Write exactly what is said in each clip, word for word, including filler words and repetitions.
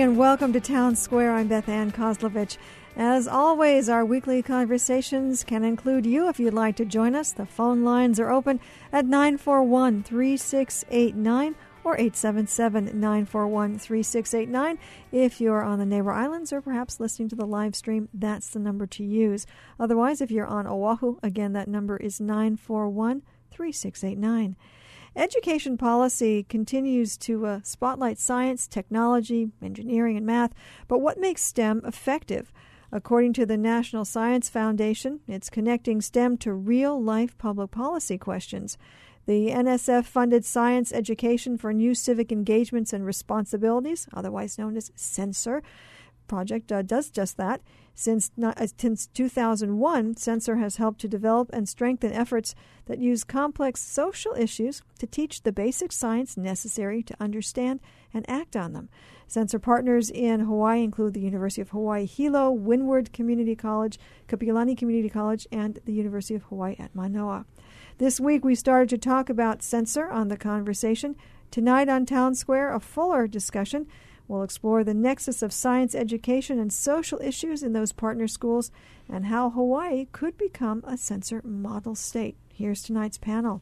and welcome to Town Square. I'm Beth Ann Kozlovich. As always, our weekly conversations can include you if you'd like to join us. The phone lines are open at nine four one, three six eight nine or eight seven seven, nine four one, three six eight nine. If you're on the neighbor islands or perhaps listening to the live stream, that's the number to use. Otherwise, if you're on Oahu, again, that number is nine four one, three six eight nine. Education policy continues to uh, spotlight science, technology, engineering, and math, but what makes STEM effective? According to the National Science Foundation, it's connecting STEM to real-life public policy questions. The N S F-funded Science Education for New Civic Engagements and Responsibilities, otherwise known as SENSOR, project uh, does just that. Since, not, uh, since two thousand one, SENSOR has helped to develop and strengthen efforts that use complex social issues to teach the basic science necessary to understand and act on them. SENSOR partners in Hawaii include the University of Hawaii Hilo, Windward Community College, Kapiolani Community College, and the University of Hawaii at Manoa. This week we started to talk about SENSOR on The Conversation. Tonight on Town Square, a fuller discussion. We'll explore the nexus of science education and social issues in those partner schools and how Hawaii could become a SENSOR model state. Here's tonight's panel.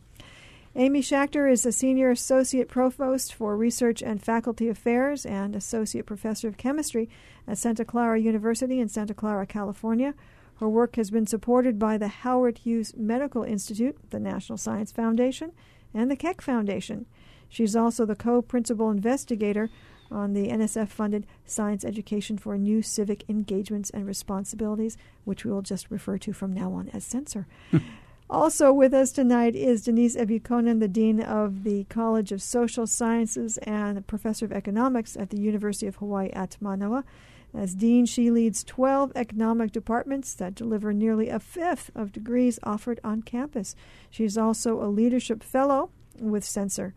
Amy Schachter is a Senior Associate Provost for Research and Faculty Affairs and Associate Professor of Chemistry at Santa Clara University in Santa Clara, California. Her work has been supported by the Howard Hughes Medical Institute, the National Science Foundation, and the Keck Foundation. She's also the co-principal investigator on the N S F-funded Science Education for New Civic Engagements and Responsibilities, which we will just refer to from now on as SENSOR. Also with us tonight is Denise Ebukonen, the Dean of the College of Social Sciences and Professor of Economics at the University of Hawaii at Manoa. As Dean, she leads twelve economic departments that deliver nearly a fifth of degrees offered on campus. She's also a Leadership Fellow with SENSOR.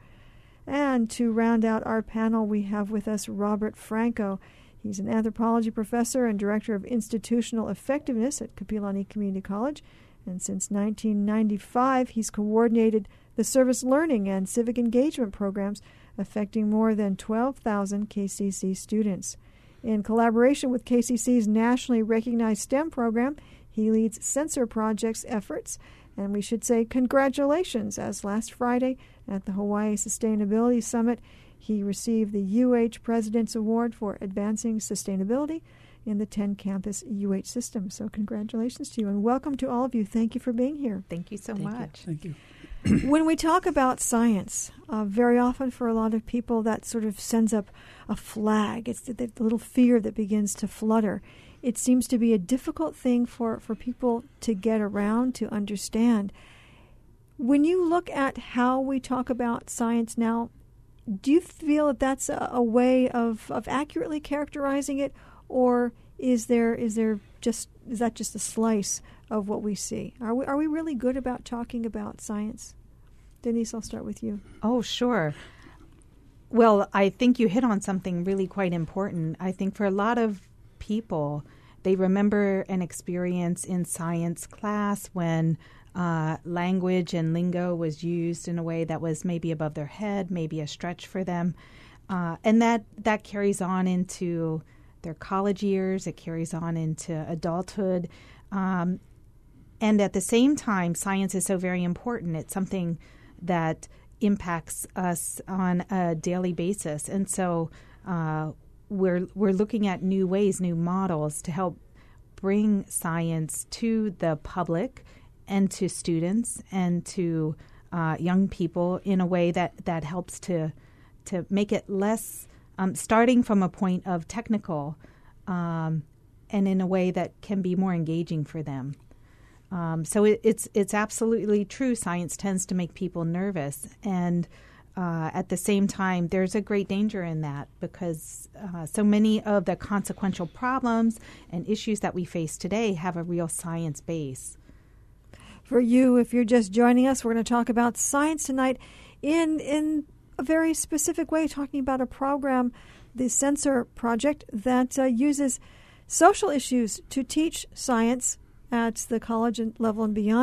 And to round out our panel, we have with us Robert Franco. He's an anthropology professor and director of institutional effectiveness at Kapiolani Community College. And since nineteen ninety-five, he's coordinated the service learning and civic engagement programs affecting more than twelve thousand K C C students. In collaboration with K C C's nationally recognized STEM program, he leads SENSOR Project's efforts. And we should say congratulations, as last Friday at the Hawaii Sustainability Summit, he received the U H President's Award for Advancing Sustainability in the ten-campus U H system. So congratulations to you, and welcome to all of you. Thank you for being here. Thank you so Thank much. You. Thank you. When we talk about science, uh, very often for a lot of people that sort of sends up a flag. It's the, the little fear that begins to flutter. It seems to be a difficult thing for, for people to get around, to understand. When you look at how we talk about science now, do you feel that that's a, a way of, of accurately characterizing it, or is there is there just is that just a slice of what we see? Are we are we really good about talking about science? Denise, I'll start with you. Oh, sure. Well, I think you hit on something really quite important. I think for a lot of people, they remember an experience in science class when uh, language and lingo was used in a way that was maybe above their head, maybe a stretch for them. Uh, and that, that carries on into their college years. It carries on into adulthood. Um, and at the same time, science is so very important. It's something that impacts us on a daily basis. And so uh, we're we're looking at new ways, new models to help bring science to the public and to students and to uh, young people in a way that, that helps to to make it less, um, starting from a point of technical um, and in a way that can be more engaging for them. Um, so it, it's it's absolutely true. Science tends to make people nervous, and uh, at the same time, there's a great danger in that because uh, so many of the consequential problems and issues that we face today have a real science base. For you, if you're just joining us, we're going to talk about science tonight in in a very specific way, talking about a program, the SENSOR project, that uh, uses social issues to teach science at the college level and beyond.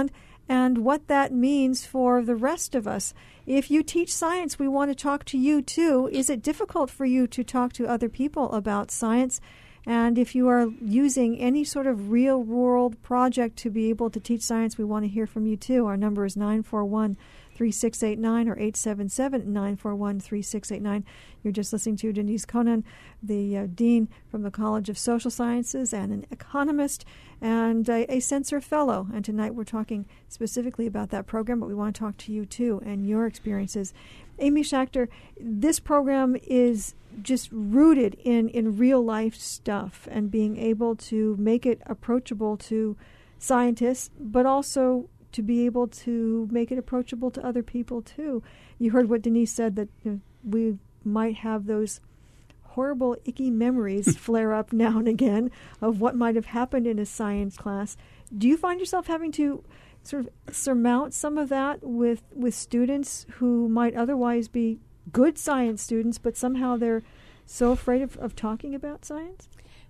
and what that means for the rest of us. If you teach science, we want to talk to you too. Is it difficult for you to talk to other people about science? And if you are using any sort of real-world project to be able to teach science, we want to hear from you too. Our number is nine four one, three six eight nine or eight seven seven, nine four one, three six eight nine. You're just listening to Denise Conan, the uh, Dean from the College of Social Sciences and an economist and a, a Censor Fellow. And tonight we're talking specifically about that program, but we want to talk to you too and your experiences. Amy Schachter, this program is just rooted in, in real-life stuff and being able to make it approachable to scientists, but also to be able to make it approachable to other people too. You heard what Denise said, that you know, we might have those horrible, icky memories flare up now and again of what might have happened in a science class. Do you find yourself having to sort of surmount some of that with, with students who might otherwise be good science students, but somehow they're so afraid of, of talking about science?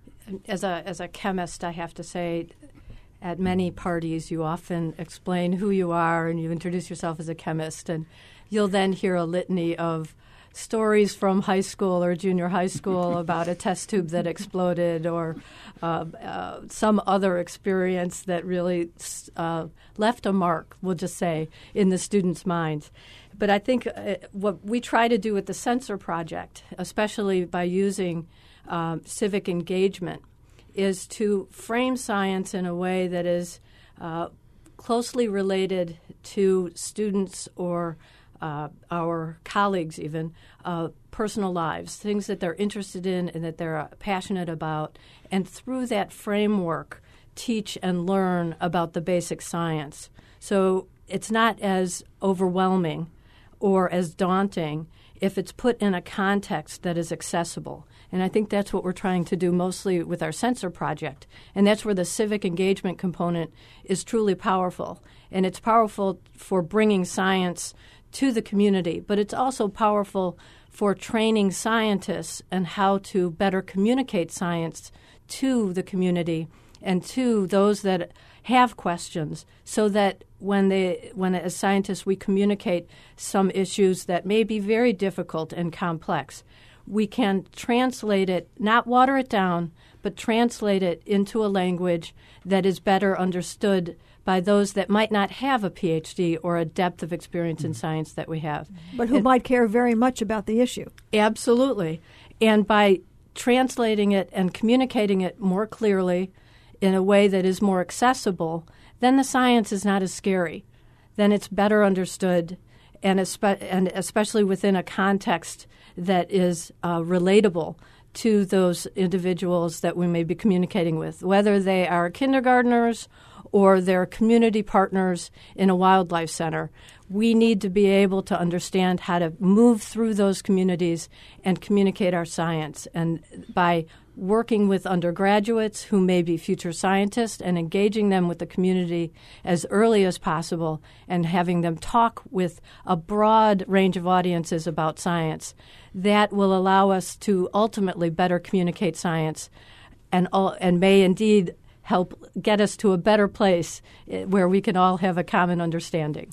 As a as a chemist, I have to say, at many parties, you often explain who you are and you introduce yourself as a chemist, and you'll then hear a litany of stories from high school or junior high school about a test tube that exploded or uh, uh, some other experience that really uh, left a mark, we'll just say, in the student's mind. But I think uh, what we try to do with the Censor Project, especially by using um, civic engagement, is to frame science in a way that is uh, closely related to students or uh, our colleagues even, uh, personal lives, things that they're interested in and that they're uh, passionate about. And through that framework, teach and learn about the basic science. So it's not as overwhelming or as daunting if it's put in a context that is accessible. And I think that's what we're trying to do mostly with our Censor Project. And that's where the civic engagement component is truly powerful. And it's powerful for bringing science to the community, but it's also powerful for training scientists and how to better communicate science to the community and to those that have questions, so that when they, when as scientists we communicate some issues that may be very difficult and complex, we can translate it, not water it down, but translate it into a language that is better understood by those that might not have a P H D or a depth of experience in science that we have. But who and, might care very much about the issue. Absolutely. And by translating it and communicating it more clearly in a way that is more accessible, then the science is not as scary. Then it's better understood, and, espe- and especially within a context that is uh, relatable to those individuals that we may be communicating with, whether they are kindergartners or they're community partners in a wildlife center. We need to be able to understand how to move through those communities and communicate our science. And by working with undergraduates who may be future scientists and engaging them with the community as early as possible and having them talk with a broad range of audiences about science, that will allow us to ultimately better communicate science and, all, and may indeed help get us to a better place where we can all have a common understanding.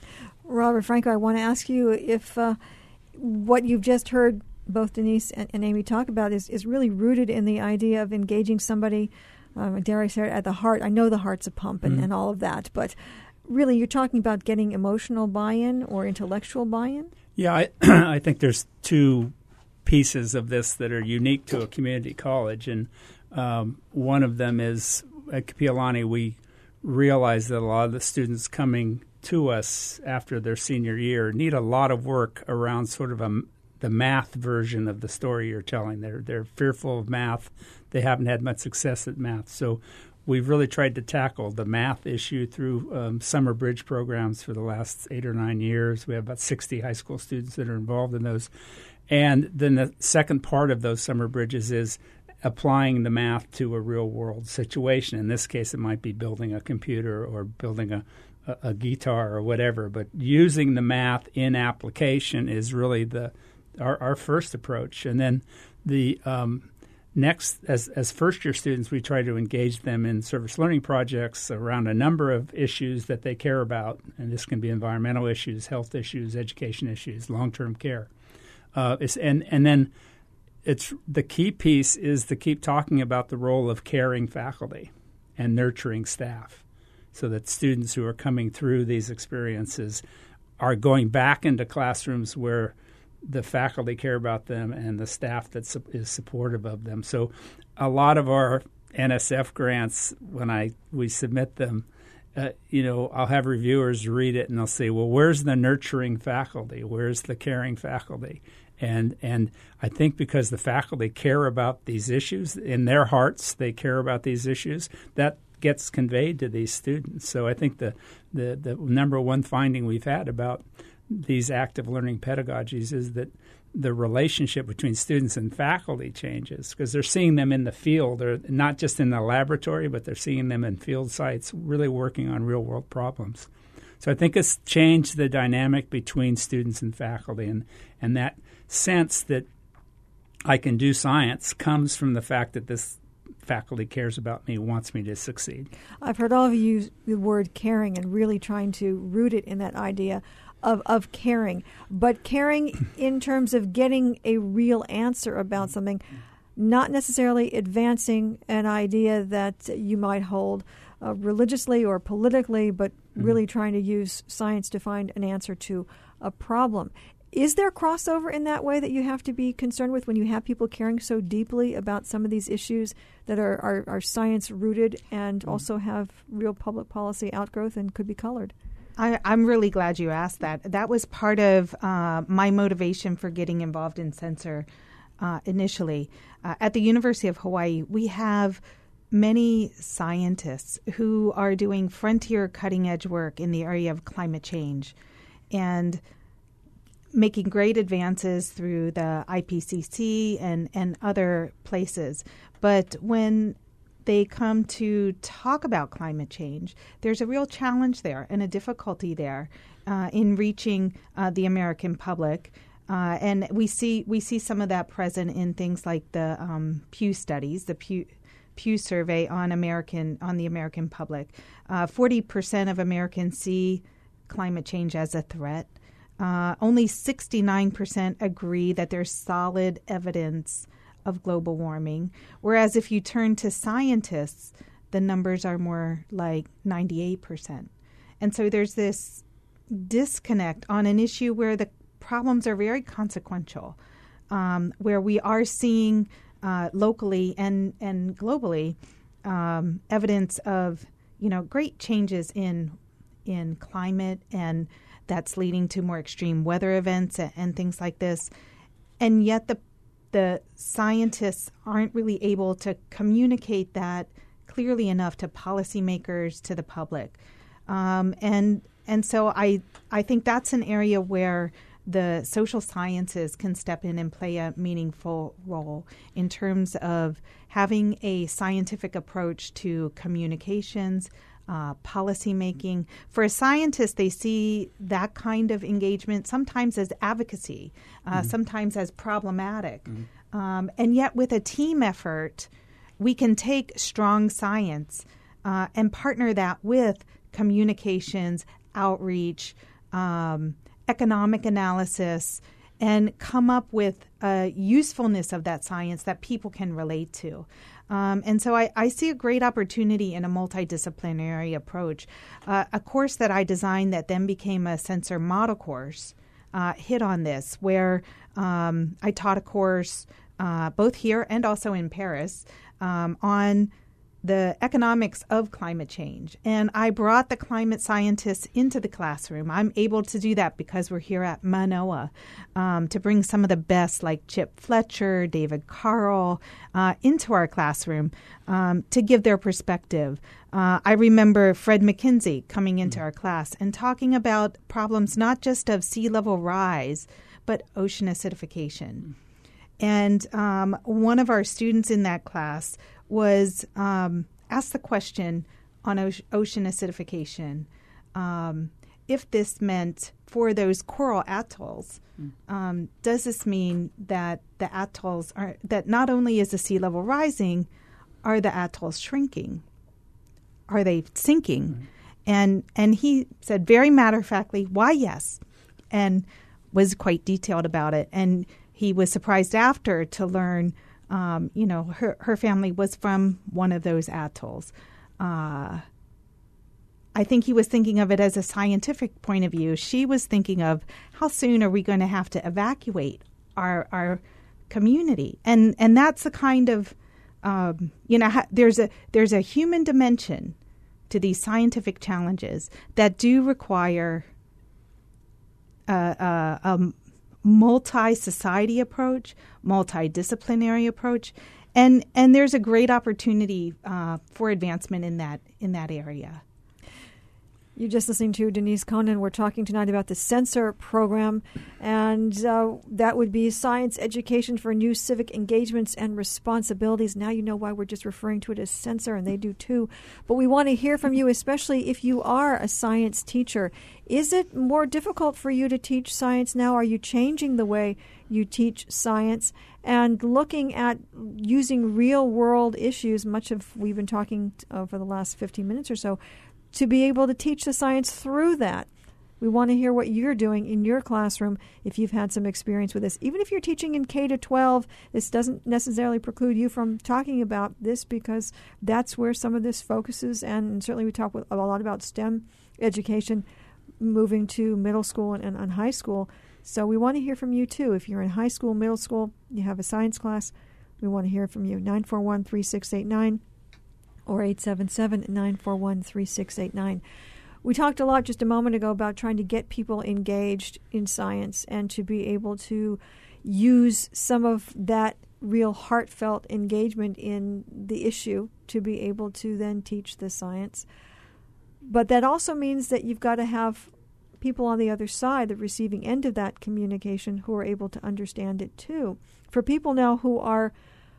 Robert Franco, I want to ask you if uh, what you've just heard both Denise and, and Amy talk about is, is really rooted in the idea of engaging somebody, um, dare I say it, at the heart. I know the heart's a pump and, mm-hmm. and all of that, but really you're talking about getting emotional buy-in or intellectual buy-in? Yeah, I, I think there's two pieces of this that are unique to a community college, and um, one of them is at Kapi'olani we realize that a lot of the students coming to us after their senior year need a lot of work around sort of a the math version of the story you're telling. They're they're fearful of math. They haven't had much success at math. So we've really tried to tackle the math issue through um, summer bridge programs for the last eight or nine years. We have about sixty high school students that are involved in those. And then the second part of those summer bridges is applying the math to a real-world situation. In this case, it might be building a computer or building a, a, a guitar or whatever. But using the math in application is really the Our, our first approach. And then the um, next, as, as first-year students, we try to engage them in service learning projects around a number of issues that they care about. And this can be environmental issues, health issues, education issues, long-term care. Uh, it's, and, and then it's the key piece is to keep talking about the role of caring faculty and nurturing staff so that students who are coming through these experiences are going back into classrooms where the faculty care about them and the staff that su- is supportive of them. So a lot of our N S F grants, when I we submit them, uh, you know, I'll have reviewers read it and they'll say, well, where's the nurturing faculty? Where's the caring faculty? And and I think because the faculty care about these issues, in their hearts they care about these issues, that gets conveyed to these students. So I think the, the, the number one finding we've had about these active learning pedagogies is that the relationship between students and faculty changes because they're seeing them in the field. They're not just in the laboratory, but they're seeing them in field sites really working on real-world problems. So I think it's changed the dynamic between students and faculty, and, and that sense that I can do science comes from the fact that this faculty cares about me, wants me to succeed. I've heard all of you use the word caring and really trying to root it in that idea of, of caring, but caring in terms of getting a real answer about something, not necessarily advancing an idea that you might hold uh, religiously or politically, but really trying to use science to find an answer to a problem. Is there crossover in that way that you have to be concerned with when you have people caring so deeply about some of these issues that are, are, are science-rooted and also have real public policy outgrowth and could be colored? I, I'm really glad you asked that. That was part of uh, my motivation for getting involved in Censor uh, initially. Uh, at the University of Hawaii, we have many scientists who are doing frontier cutting-edge work in the area of climate change and making great advances through the I P C C and, and other places. But when they come to talk about climate change, there's a real challenge there and a difficulty there uh, in reaching uh, the American public. Uh, and we see we see some of that present in things like the um, Pew studies, the Pew Pew survey on American on the American public. Uh, forty percent of Americans see climate change as a threat. Uh, only sixty-nine percent agree that there's solid evidence of global warming, whereas if you turn to scientists, the numbers are more like ninety-eight percent. And so there's this disconnect on an issue where the problems are very consequential, um, where we are seeing uh, locally and, and globally um, evidence of, you know, great changes in in climate, and that's leading to more extreme weather events and, and things like this. And yet the the scientists aren't really able to communicate that clearly enough to policymakers, to the public. Um, and and so I I think that's an area where the social sciences can step in and play a meaningful role in terms of having a scientific approach to communications, Uh, policy making. For a scientist, they see that kind of engagement sometimes as advocacy, uh, mm-hmm. sometimes as problematic. Mm-hmm. Um, and yet with a team effort, we can take strong science uh, and partner that with communications, outreach, um, economic analysis, and come up with a usefulness of that science that people can relate to. Um, and so I, I see a great opportunity in a multidisciplinary approach. Uh, a course that I designed that then became a Censor model course uh, hit on this, where um, I taught a course uh, both here and also in Paris um, on the economics of climate change. And I brought the climate scientists into the classroom. I'm able to do that because we're here at Manoa, um, to bring some of the best like Chip Fletcher, David Carl, uh, into our classroom um, to give their perspective. Uh, I remember Fred McKinsey coming into mm-hmm. our class and talking about problems not just of sea level rise, but ocean acidification. Mm-hmm. And um, one of our students in that class was um, asked the question on ocean acidification. Um, if this meant for those coral atolls, mm. um, does this mean that the atolls are, that not only is the sea level rising, are the atolls shrinking? Are they sinking? Mm. And and he said very matter-of-factly, why, yes, and was quite detailed about it. And he was surprised after to learn, um, you know, her, her family was from one of those atolls. Uh, I think he was thinking of it as a scientific point of view. She was thinking of how soon are we going to have to evacuate our our community, and and that's the kind of um, you know ha- there's a there's a human dimension to these scientific challenges that do require a, a, a multi-society approach, multidisciplinary approach, and and there's a great opportunity uh, for advancement in that in that area. You're just listening to Denise Conan. We're talking tonight about the Censor program, and uh, that would be science education for new civic engagements and responsibilities. Now you know why we're just referring to it as Censor, and they do too. But we want to hear from you, especially if you are a science teacher. Is it more difficult for you to teach science now? Are you changing the way you teach science and looking at using real-world issues, much of we've been talking uh, for the last fifteen minutes or so, to be able to teach the science through that? We want to hear what you're doing in your classroom if you've had some experience with this. Even if you're teaching in K to twelve, this doesn't necessarily preclude you from talking about this, because that's where some of this focuses. And certainly we talk a lot about STEM education moving to middle school and, and, and high school. So we want to hear from you too. If you're in high school, middle school, you have a science class, we want to hear from you. nine four one, three six eight nine or eight seven seven, nine four one, three six eight nine. We talked a lot just a moment ago about trying to get people engaged in science and to be able to use some of that real heartfelt engagement in the issue to be able to then teach the science. But that also means that you've got to have people on the other side, the receiving end of that communication, who are able to understand it too. For people now who are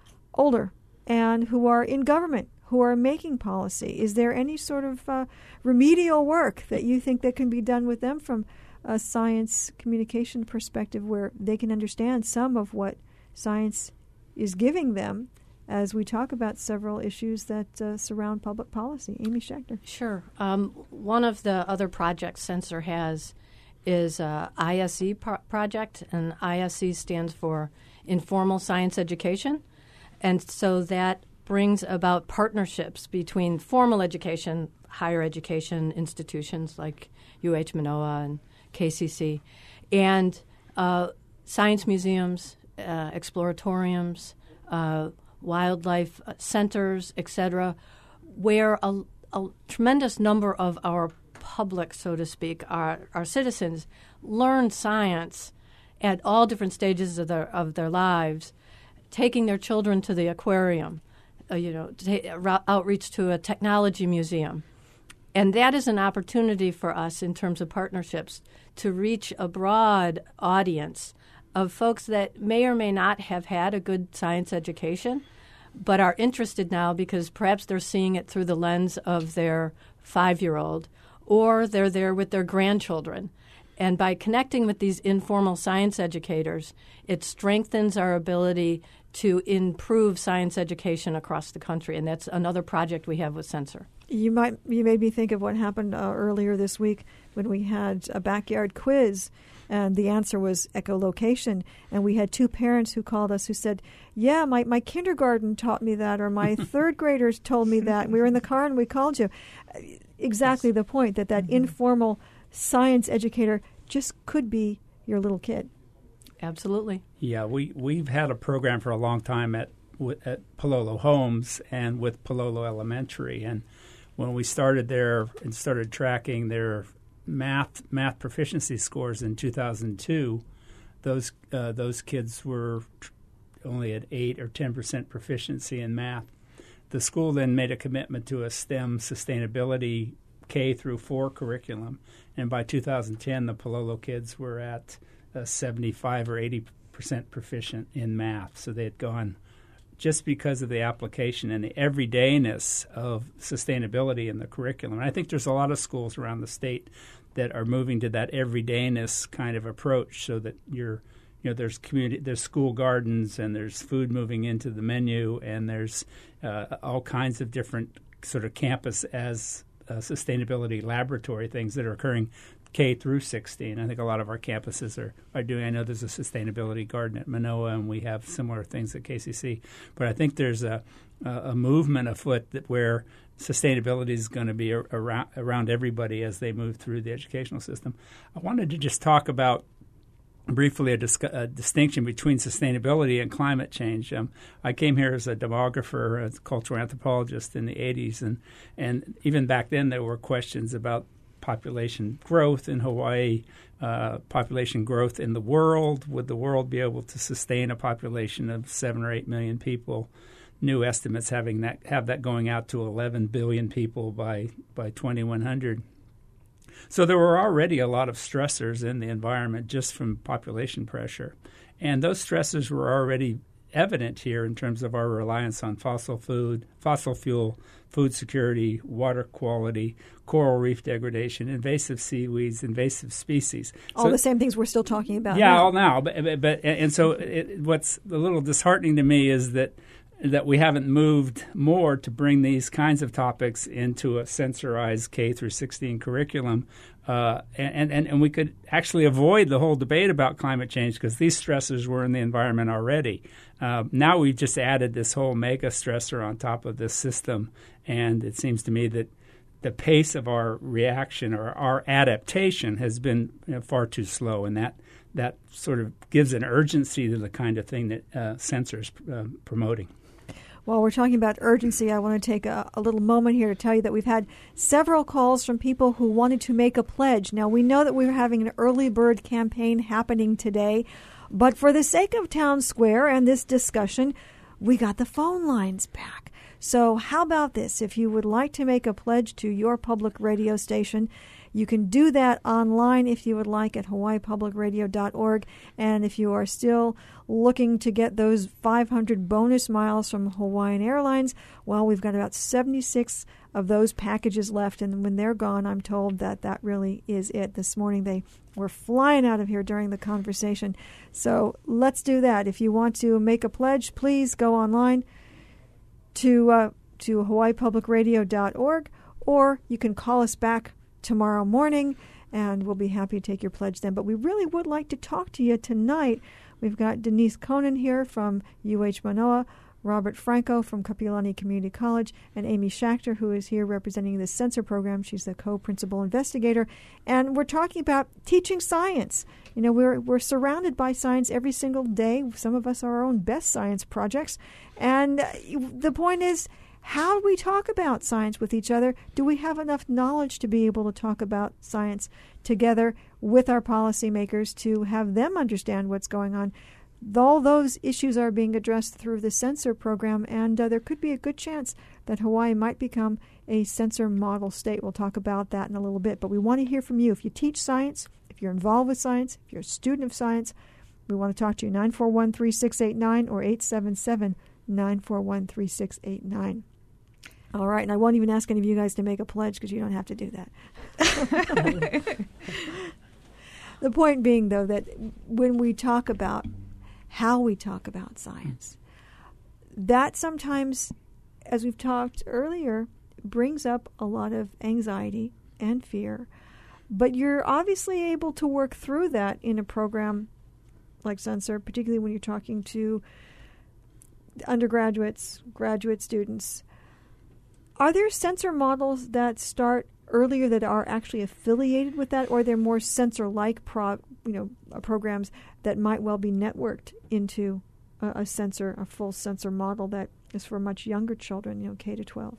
older and who are in government, who are making policy, is there any sort of uh, remedial work that you think that can be done with them from a science communication perspective, where they can understand some of what science is giving them as we talk about several issues that uh, surround public policy? Amy Schechter. Sure. Um, one of the other projects Censor has is a I S E pro- project, and I S E stands for Informal Science Education. And so that brings about partnerships between formal education, higher education institutions like U H Manoa and K C C, and uh, science museums, uh, exploratoriums, uh, wildlife centers, et cetera, where a, a tremendous number of our public, so to speak, our, our citizens learn science at all different stages of their of their lives, taking their children to the aquarium, uh, you know, ta- outreach to a technology museum. And that is an opportunity for us in terms of partnerships to reach a broad audience of folks that may or may not have had a good science education, but are interested now because perhaps they're seeing it through the lens of their five-year-old, or they're there with their grandchildren. And by connecting with these informal science educators, it strengthens our ability to improve science education across the country. And that's another project we have with Censor. You might you made me think of what happened uh, earlier this week when we had a backyard quiz, and the answer was echolocation. And we had two parents who called us who said, yeah, my, my kindergarten taught me that, or my third graders told me that. We were in the car and we called you. Exactly yes. The point, that that mm-hmm. informal science educator just could be your little kid. Absolutely. Yeah, we, we've had a program for a long time at at Palolo Homes and with Palolo Elementary. And when we started there and started tracking their math math proficiency scores in two thousand two, those uh, those kids were only at eight or ten percent proficiency in math. The school then made a commitment to a STEM sustainability K through four curriculum, and by two thousand ten, the Palolo kids were at uh, seventy-five or eighty percent proficient in math. So they had gone just because of the application and the everydayness of sustainability in the curriculum. And I think there's a lot of schools around the state that are moving to that everydayness kind of approach, so that you're, you know, there's community, there's school gardens, and there's food moving into the menu, and there's uh, all kinds of different sort of campus as uh, sustainability laboratory things that are occurring K through sixteen. I think a lot of our campuses are, are doing. I know there's a sustainability garden at Manoa, and we have similar things at K C C. But I think there's a a movement afoot that where sustainability is going to be around around everybody as they move through the educational system. I wanted to just talk about briefly a, dis- a distinction between sustainability and climate change. Um, I came here as a demographer, as a cultural anthropologist in the eighties, and and even back then there were questions about population growth in Hawaii, uh, population growth in the world. Would the world be able to sustain a population of seven or eight million people? New estimates having that have that going out to eleven billion people by by twenty-one hundred. So there were already a lot of stressors in the environment just from population pressure, and those stressors were already evident here in terms of our reliance on fossil food, fossil fuel, food security, water quality, coral reef degradation, invasive seaweeds, invasive species. All so, the same things we're still talking about yeah, now. all now. But, but, but and so it, what's a little disheartening to me is that that we haven't moved more to bring these kinds of topics into a sensorized K through sixteen curriculum. Uh, and, and, and we could actually avoid the whole debate about climate change because these stressors were in the environment already. Uh, now we've just added this whole mega stressor on top of this system, and it seems to me that the pace of our reaction or our adaptation has been you know, far too slow, and that that sort of gives an urgency to the kind of thing that uh, Sensor's uh, promoting. While we're talking about urgency, I want to take a, a little moment here to tell you that we've had several calls from people who wanted to make a pledge. Now, we know that we're having an early bird campaign happening today, but for the sake of Town Square and this discussion, we got the phone lines back. So how about this? If you would like to make a pledge to your public radio station, you can do that online if you would like at hawaii public radio dot org. And if you are still looking to get those five hundred bonus miles from Hawaiian Airlines, well, we've got about seventy-six of those packages left. And when they're gone, I'm told that that really is it. This morning they were flying out of here during the conversation. So let's do that. If you want to make a pledge, please go online to, uh, to hawaii public radio dot org, or you can call us back tomorrow morning, and we'll be happy to take your pledge then. But we really would like to talk to you tonight. We've got Denise Conan here from U H Manoa, Robert Franco from Kapiolani Community College, and Amy Schachter, who is here representing the Sensor program. She's the co-principal investigator. And we're talking about teaching science. You know, we're we're surrounded by science every single day. Some of us are our own best science projects. And the point is, how do we talk about science with each other? Do we have enough knowledge to be able to talk about science together with our policymakers to have them understand what's going on? All those issues are being addressed through the Sensor program, and uh, there could be a good chance that Hawaii might become a Sensor model state. We'll talk about that in a little bit, but we want to hear from you. If you teach science, if you're involved with science, if you're a student of science, we want to talk to you. nine four one, three six eight nine or eight seven seven, nine four one, three six eight nine. All right, and I won't even ask any of you guys to make a pledge because you don't have to do that. The point being, though, that when we talk about how we talk about science, that sometimes, as we've talked earlier, brings up a lot of anxiety and fear. But you're obviously able to work through that in a program like Sensor, particularly when you're talking to undergraduates, graduate students. Are there Sensor models that start earlier that are actually affiliated with that, or are there more Sensor-like pro, you know, uh, programs that might well be networked into a, a Sensor, a full Sensor model that is for much younger children, you know, K to twelve?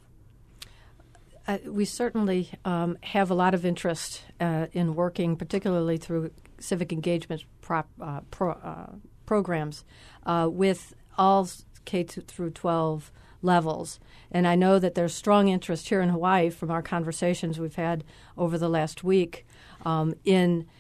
Uh, we certainly um, have a lot of interest uh, in working, particularly through civic engagement prop, uh, pro, uh, programs, uh, with all K through twelve levels. And I know that there's strong interest here in Hawaii from our conversations we've had over the last week um, in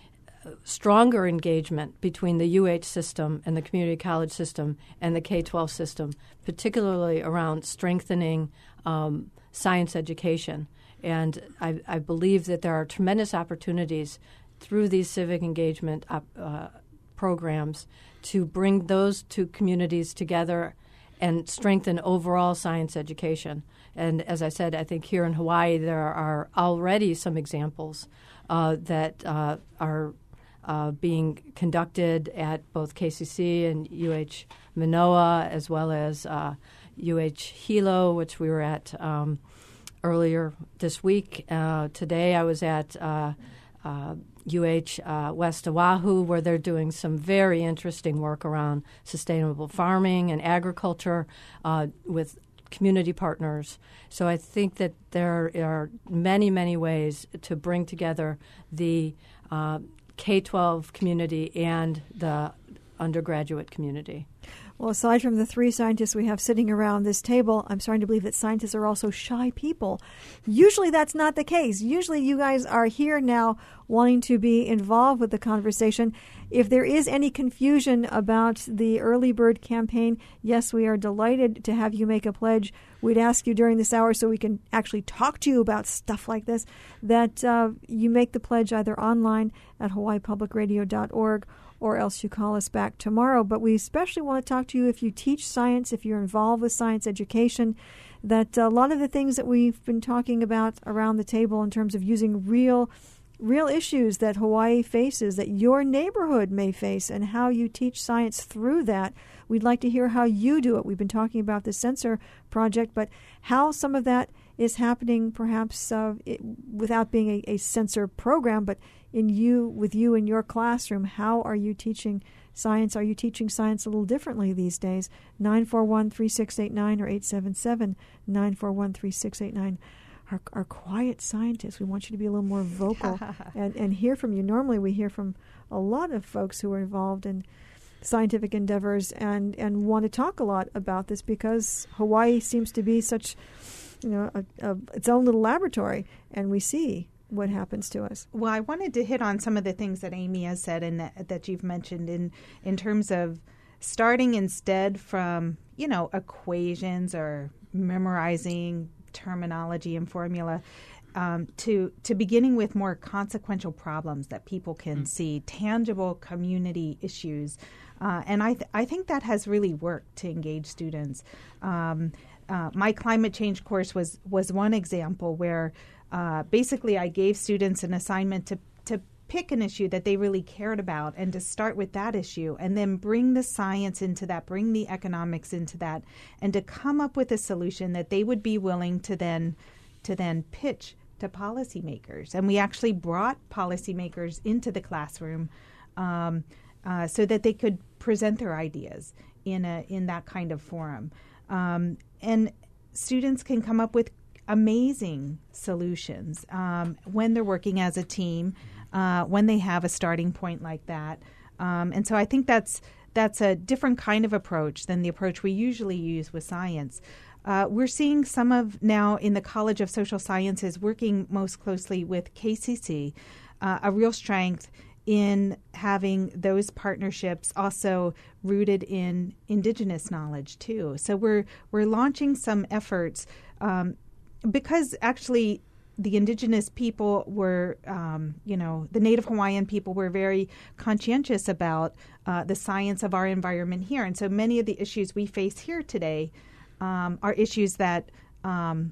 stronger engagement between the U H system and the community college system and the K twelve system, particularly around strengthening um, science education. And I, I believe that there are tremendous opportunities through these civic engagement op, uh, programs to bring those two communities together and strengthen overall science education. And as I said, I think here in Hawaii there are already some examples uh, that uh, are uh, being conducted at both K C C and U H Manoa, as well as uh, U H Hilo, which we were at um, earlier this week. Uh, today I was at uh, uh, U H uh, West Oahu, where they're doing some very interesting work around sustainable farming and agriculture uh, with community partners. So I think that there are many, many ways to bring together the uh, K twelve community and the undergraduate community. Well, aside from the three scientists we have sitting around this table, I'm starting to believe that scientists are also shy people. Usually that's not the case. Usually you guys are here now wanting to be involved with the conversation. If there is any confusion about the Early Bird campaign, yes, we are delighted to have you make a pledge. We'd ask you during this hour so we can actually talk to you about stuff like this, that uh, you make the pledge either online at hawaii public radio dot org or else you call us back tomorrow. But we especially want to talk to you if you teach science, if you're involved with science education, that a lot of the things that we've been talking about around the table in terms of using real real issues that Hawaii faces, that your neighborhood may face, and how you teach science through that. We'd like to hear how you do it. We've been talking about the Sensor Project, but how some of that is happening perhaps uh, it, without being a, a Sensor program, but in you, with you in your classroom. How are you teaching science? Are you teaching science a little differently these days? nine four one, three six eight nine or eight seven seven, nine four one, three six eight nine. Our, our quiet scientists, we want you to be a little more vocal and, and hear from you. Normally we hear from a lot of folks who are involved in scientific endeavors and, and want to talk a lot about this, because Hawaii seems to be such, you know, a, a, its own little laboratory, and we see what happens to us. Well, I wanted to hit on some of the things that Amy has said and that, that you've mentioned in, in terms of starting instead from, you know, equations or memorizing terminology and formula, um, to to beginning with more consequential problems that people can mm. see, tangible community issues. Uh, and I, th- I think that has really worked to engage students. Um, uh, my climate change course was, was one example where uh, basically I gave students an assignment to, to pick an issue that they really cared about and to start with that issue and then bring the science into that, bring the economics into that, and to come up with a solution that they would be willing to then to then pitch to policymakers. And we actually brought policymakers into the classroom um, uh, so that they could present their ideas in a in that kind of forum. Um, and students can come up with amazing solutions um, when they're working as a team, uh, when they have a starting point like that. Um, and so I think that's that's a different kind of approach than the approach we usually use with science. Uh, we're seeing some of now in the College of Social Sciences working most closely with K C C, uh, a real strength in having those partnerships also rooted in indigenous knowledge too. So we're we're launching some efforts um, because actually the indigenous people were, um, you know, the Native Hawaiian people were very conscientious about uh, the science of our environment here. And so many of the issues we face here today um, are issues that um,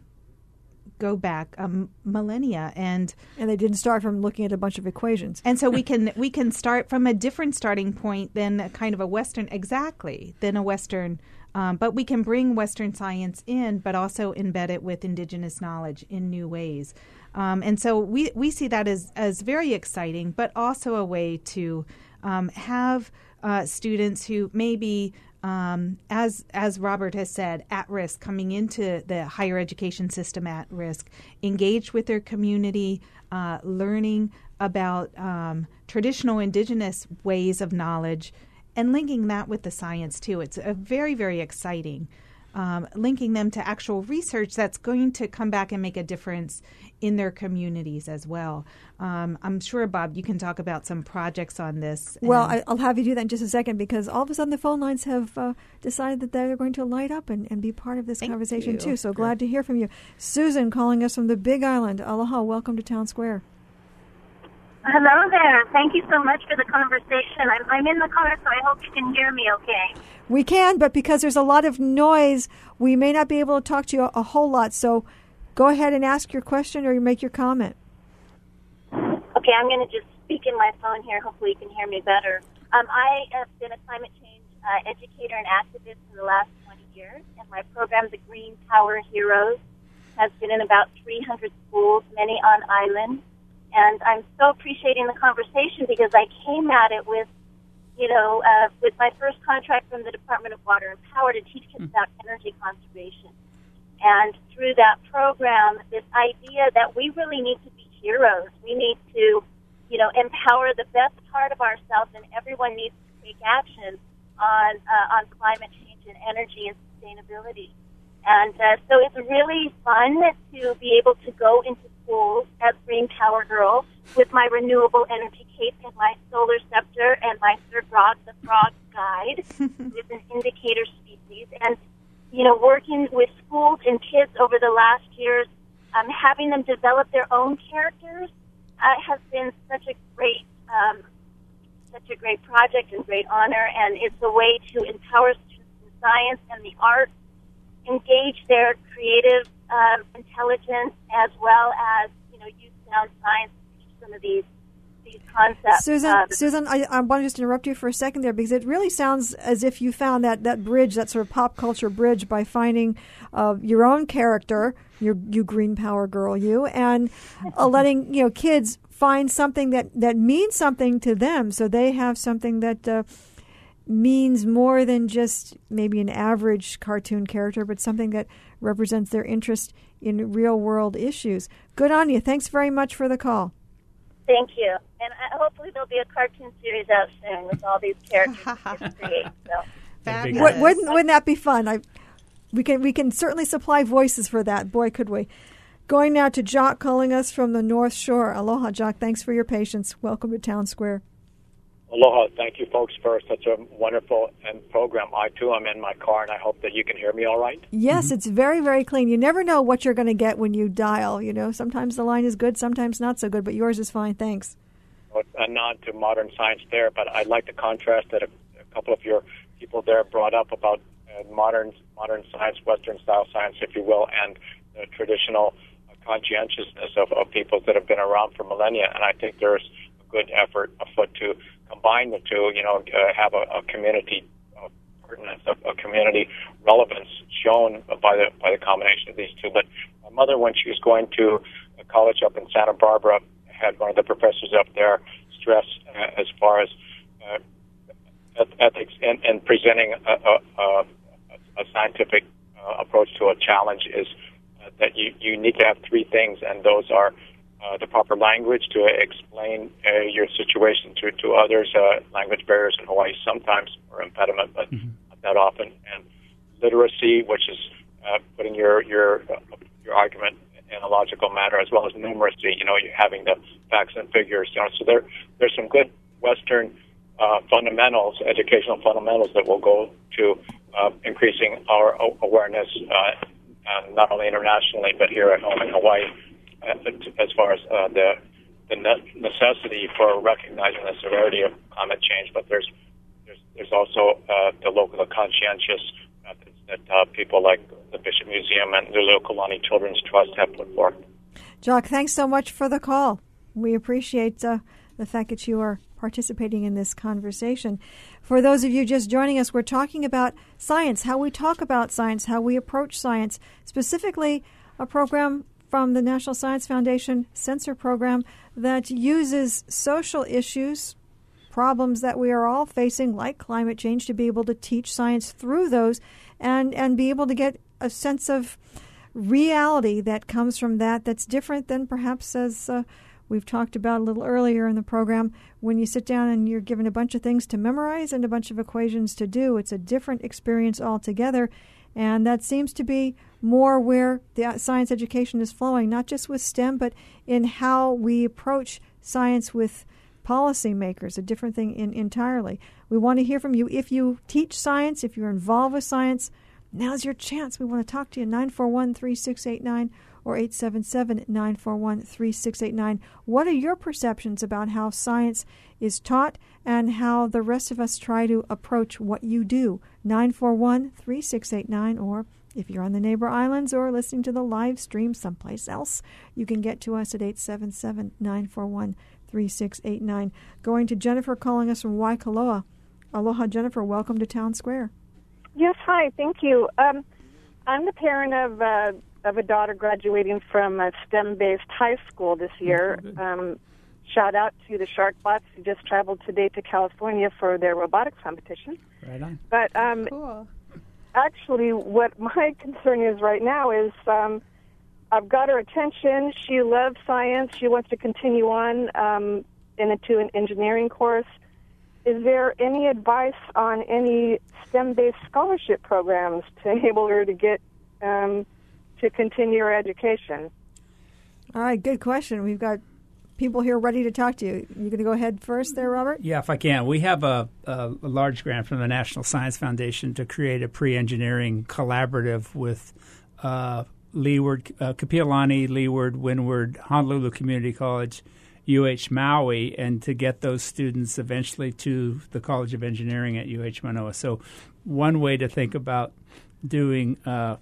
go back um, millennia. And and they didn't start from looking at a bunch of equations. And so we can we can start from a different starting point than a kind of a Western, exactly, than a Western. Um, but we can bring Western science in, but also embed it with indigenous knowledge in new ways. Um, and so we, we see that as, as very exciting, but also a way to um, have uh, students who may be, um, as, as Robert has said, at risk, coming into the higher education system at risk, engaged with their community, uh, learning about um, traditional indigenous ways of knowledge, and linking that with the science, too. It's a very, very exciting um, linking them to actual research that's going to come back and make a difference in their communities as well. Um, I'm sure, Bob, you can talk about some projects on this. Well, I, I'll have you do that in just a second, because all of a sudden the phone lines have uh, decided that they're going to light up and, and be part of this Thank conversation you. too. So glad to hear from you. Susan calling us from the Big Island. Aloha, welcome to Town Square. Hello there. Thank you so much for the conversation. I'm, I'm in the car, so I hope you can hear me okay. We can, but because there's a lot of noise, we may not be able to talk to you a, a whole lot. So go ahead and ask your question or you make your comment. Okay, I'm going to just speak in my phone here. Hopefully you can hear me better. Um, I have been a climate change uh, educator and activist for the last twenty years, and my program, the Green Power Heroes, has been in about three hundred schools, many on island. And I'm so appreciating the conversation because I came at it with, you know, uh, with my first contract from the Department of Water and Power to teach kids about energy conservation. And through that program, this idea that we really need to be heroes. We need to, you know, empower the best part of ourselves, and everyone needs to take action on uh, on climate change and energy and sustainability. And uh, so it's really fun to be able to go into schools as Green Power Girl with my renewable energy cape and my solar scepter and my Sir Grog the Frog guide with an indicator species. And, you know, working with schools and kids over the last years, um, having them develop their own characters uh, has been such a great um, such a great project and great honor. And it's a way to empower students in science and the arts, engage their creative um, intelligence, as well as, you know, use sound science to teach some of these these concepts. Susan, um, Susan, I, I want to just interrupt you for a second there, because it really sounds as if you found that, that bridge, that sort of pop culture bridge, by finding uh, your own character, your you Green Power Girl, you, and uh, letting, you know, kids find something that, that means something to them, so they have something that uh, means more than just maybe an average cartoon character, but something that represents their interest in real-world issues. Good on you. Thanks very much for the call. Thank you. And uh, hopefully there'll be a cartoon series out soon with all these characters to create. So. Fabulous. Wouldn't, wouldn't that be fun? I, we can we can certainly supply voices for that. Boy, could we. Going now to Jock calling us from the North Shore. Aloha, Jock. Thanks for your patience. Welcome to Town Square. Aloha. Thank you, folks, for such a wonderful and program. I, too, am in my car, and I hope that you can hear me all right. Yes, Mm-hmm. It's very, very clean. You never know what you're going to get when you dial. You know, sometimes the line is good, sometimes not so good, but yours is fine. Thanks. A nod to modern science there, but I'd like to contrast that a, a couple of your people there brought up about uh, modern modern science, Western-style science, if you will, and the traditional uh, conscientiousness of, of peoples that have been around for millennia. And I think there's a good effort afoot to combine the two, you know, uh, have a, a community uh, pertinence, a, a community relevance shown by the by the combination of these two. But my mother, when she was going to a college up in Santa Barbara, had one of the professors up there stress uh, as far as uh, ethics and, and presenting a, a, a, a scientific uh, approach to a challenge is uh, that you, you need to have three things, and those are Uh, the proper language to explain uh, your situation to, to others. Uh, language barriers in Hawaii sometimes are impediment, but mm-hmm. not that often. And literacy, which is uh, putting your your uh, your argument in a logical manner, as well as numeracy. You know, you're having the facts and figures. You know, so there there's some good Western uh, fundamentals, educational fundamentals that will go to uh, increasing our awareness, uh, uh, not only internationally but here at home in Hawaii. As far as uh, the the necessity for recognizing the severity of climate change, but there's there's, there's also uh, the local conscientious methods that uh, people like the Bishop Museum and the Liliuokalani Children's Trust have put forth. Jock, thanks so much for the call. We appreciate uh, the fact that you are participating in this conversation. For those of you just joining us, we're talking about science, how we talk about science, how we approach science, specifically a program from the National Science Foundation Sensor Program that uses social issues, problems that we are all facing, like climate change, to be able to teach science through those and, and be able to get a sense of reality that comes from that that's different than perhaps, as uh, we've talked about a little earlier in the program, when you sit down and you're given a bunch of things to memorize and a bunch of equations to do. It's a different experience altogether. And that seems to be more where the science education is flowing, not just with STEM, but in how we approach science with policymakers, a different thing in, entirely. We want to hear from you. If you teach science, if you're involved with science, now's your chance. We want to talk to you, nine four one, three six eight nine or eight seven seven, nine four one, three six eight nine. What are your perceptions about how science is taught and how the rest of us try to approach what you do? nine four one, three six eight nine, or if you're on the neighbor islands or listening to the live stream someplace else, you can get to us at eight seven seven, nine four one, three six eight nine. Going to Jennifer calling us from Waikoloa. Aloha, Jennifer. Welcome to Town Square. Yes, hi. Thank you. Um, I'm the parent of uh, of a daughter graduating from a STEM-based high school this year. Um, shout out to the Sharkbots who just traveled today to California for their robotics competition. Right on. But um, Cool. actually, what my concern is right now is um, I've got her attention. She loves science. She wants to continue on um, into an engineering course. Is there any advice on any STEM-based scholarship programs to enable her to get um, to continue her education? All right, good question. We've got people here ready to talk to you. You going to go ahead first there, Robert? Yeah, if I can. We have a, a, a large grant from the National Science Foundation to create a pre-engineering collaborative with uh, Leeward, uh, Kapiolani, Leeward, Windward, Honolulu Community College, U H Maui, and to get those students eventually to the College of Engineering at U H Manoa. So one way to think about doing uh,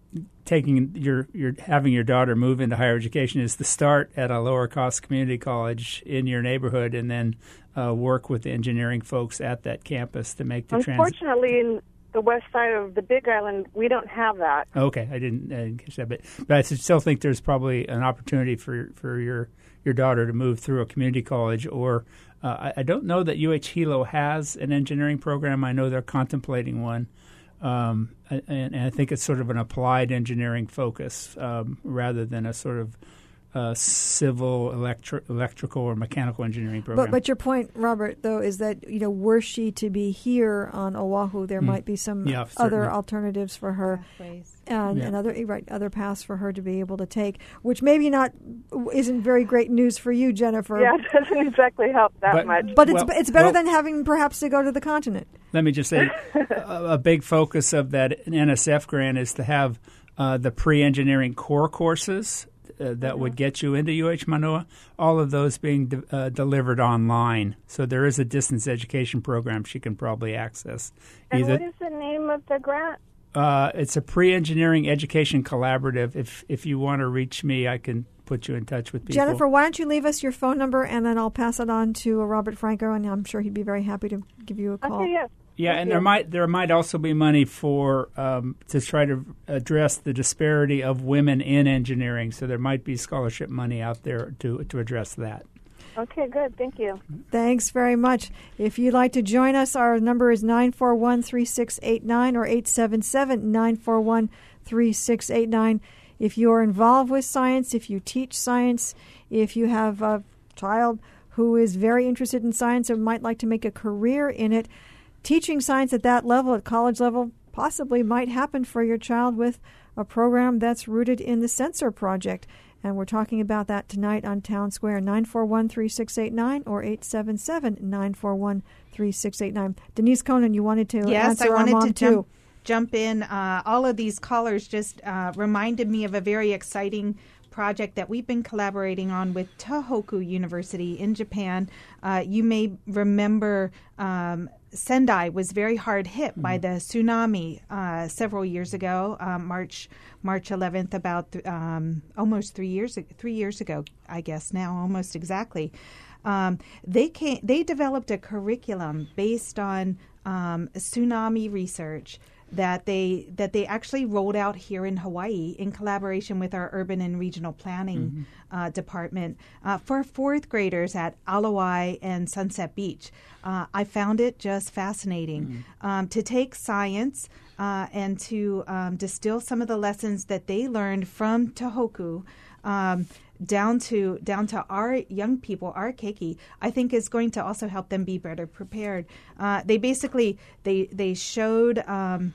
taking your your having your daughter move into higher education is to start at a lower cost community college in your neighborhood and then uh, work with the engineering folks at that campus to make the transition. Unfortunately, in the west side of the Big Island, we don't have that. Okay, I didn't, I didn't catch that, but but I still think there's probably an opportunity for for your your daughter to move through a community college, or uh, I, I don't know that U H Hilo has an engineering program. I know they're contemplating one, um, and, and I think it's sort of an applied engineering focus um, rather than a sort of uh, civil, electri- electrical, or mechanical engineering program. But, but your point, Robert, though, is that, you know, were she to be here on Oahu, there mm. might be some yeah, other certainly. alternatives for her. Pathways. And, yeah. and other right, other paths for her to be able to take, which maybe not isn't very great news for you, Jennifer. Yeah, it doesn't exactly help that but, much. But it's well, it's better well, than having perhaps to go to the continent. Let me just say, a, a big focus of that N S F grant is to have uh, the pre-engineering core courses uh, that mm-hmm. would get you into U H Manoa, all of those being de- uh, delivered online. So there is a distance education program she can probably access. And Either, what is the name of the grant? Uh, it's a pre-engineering education collaborative. If if you want to reach me, I can put you in touch with people. Jennifer, why don't you leave us your phone number, and then I'll pass it on to uh, Robert Franco, and I'm sure he'd be very happy to give you a call. Okay, yes. Yeah, Thank and you. there might there might also be money for um, to try to address the disparity of women in engineering. So there might be scholarship money out there to to address that. Okay, good. Thank you. Thanks very much. If you'd like to join us, our number is nine four one, three six eight nine or eight seven seven, nine four one, three six eight nine. If you're involved with science, if you teach science, if you have a child who is very interested in science and might like to make a career in it, teaching science at that level, at college level, possibly might happen for your child with a program that's rooted in the Sensor Project. And we're talking about that tonight on Town Square, nine four one, three six eight nine or eight seven seven, nine four one, three six eight nine. Denise Conan, you wanted to yes, answer I wanted our mom to too. Jump, jump in. Uh, all of these callers just uh, reminded me of a very exciting project that we've been collaborating on with Tohoku University in Japan. Uh, you may remember um, Sendai was very hard hit mm-hmm. by the tsunami uh, several years ago, um, March March eleventh, about th- um, almost three years three years ago, I guess now, almost exactly. Um, they came, they developed a curriculum based on um, tsunami research that they that they actually rolled out here in Hawaii in collaboration with our urban and regional planning mm-hmm. uh, department uh, for fourth graders at Alawai and Sunset Beach. Uh, I found it just fascinating mm-hmm. um, to take science uh, and to um, distill some of the lessons that they learned from Tohoku um, down to down to our young people, our keiki, I think is going to also help them be better prepared. Uh, they basically they they showed um,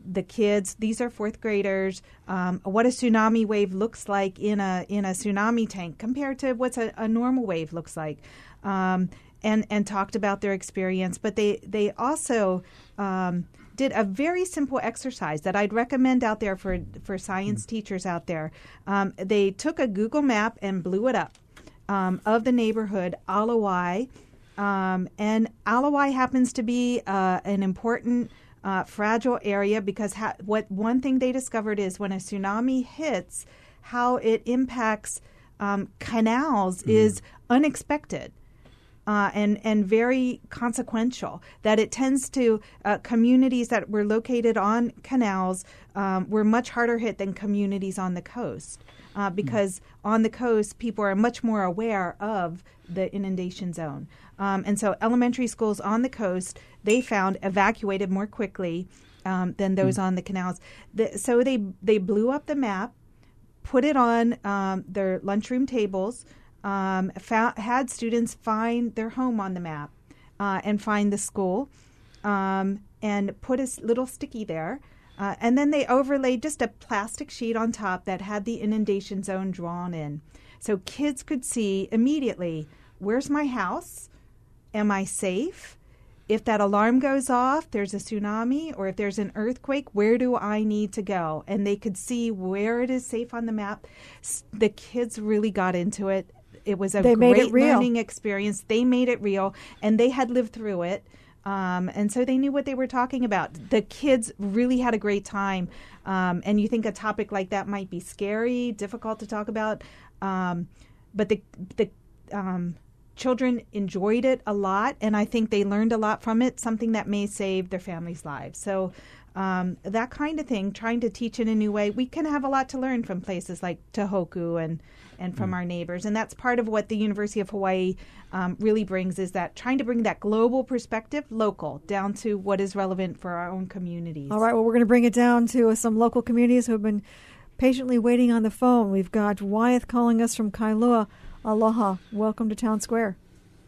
the kids, these are fourth graders, um, what a tsunami wave looks like in a in a tsunami tank compared to what's a, a normal wave looks like, um, and and talked about their experience. But they they also um, did a very simple exercise that I'd recommend out there for for science mm-hmm. teachers out there. Um, they took a Google map and blew it up um, of the neighborhood Alawai, um, and Alawai happens to be uh, an important Uh, fragile area because ha- what one thing they discovered is when a tsunami hits, how it impacts um, canals mm. is unexpected uh, and and very consequential. That it tends to uh, communities that were located on canals um, were much harder hit than communities on the coast uh, because mm. on the coast people are much more aware of the inundation zone. Um, and so elementary schools on the coast, they found evacuated more quickly um, than those mm. on the canals. The, so they they blew up the map, put it on um, their lunchroom tables, um, found, had students find their home on the map uh, and find the school, um, and put a s- little sticky there. Uh, and then they overlaid just a plastic sheet on top that had the inundation zone drawn in. So kids could see immediately, where's my house? Am I safe? If that alarm goes off, there's a tsunami, or if there's an earthquake, where do I need to go? And they could see where it is safe on the map. The kids really got into it. It was a they great made it real. learning experience. They made it real, and they had lived through it. Um, and so they knew what they were talking about. The kids really had a great time. Um, and you think a topic like that might be scary, difficult to talk about. Um, but the the um, children enjoyed it a lot, and I think they learned a lot from it, something that may save their families' lives. So um, that kind of thing, trying to teach in a new way, we can have a lot to learn from places like Tohoku and, and from mm. our neighbors. And that's part of what the University of Hawaii um, really brings, is that trying to bring that global perspective local down to what is relevant for our own communities. All right, well, we're going to bring it down to uh, some local communities who have been patiently waiting on the phone. We've got Wyeth calling us from Kailua. Aloha. Welcome to Town Square.